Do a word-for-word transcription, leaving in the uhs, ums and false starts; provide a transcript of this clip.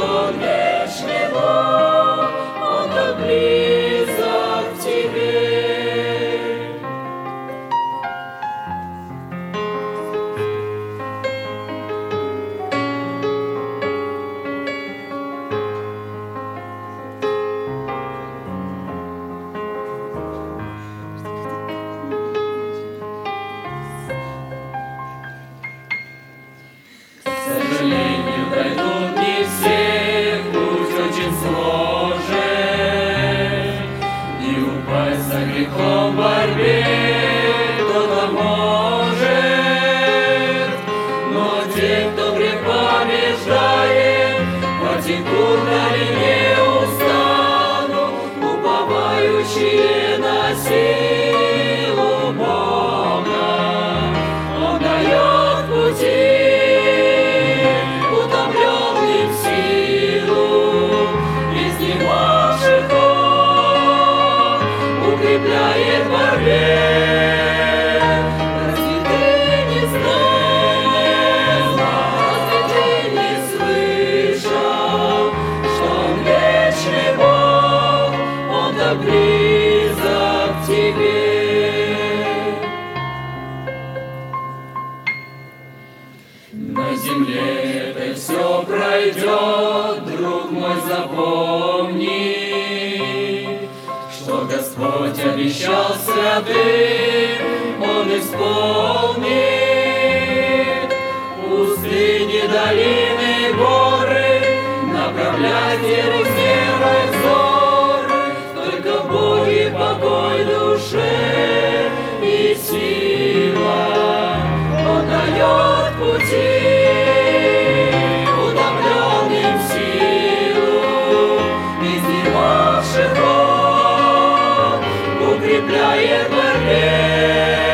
что вечный Бог, Он так близок к тебе. К сожалению, дойдут не все, путь очень сложен, и упасть за грехом в борьбе кто-то может, но те, кто грех побеждает, потекут дали не устанут, уповающие на силу Бога. Он дает пути утомленным силу, изнемогших Он укрепляет в борьбе. Разве ты не знал, разве ты не слышал, что Он вечный Бог, Он так близок к тебе? На земле это все пройдет, друг мой, запомни, что Господь обещал святым, Он исполнит. Пустыни, долины, горы, направлять верой взоры, только в Боге покой душе и сила. Он дает пути утомленным силу, изнемогших Он укрепляет в борьбе.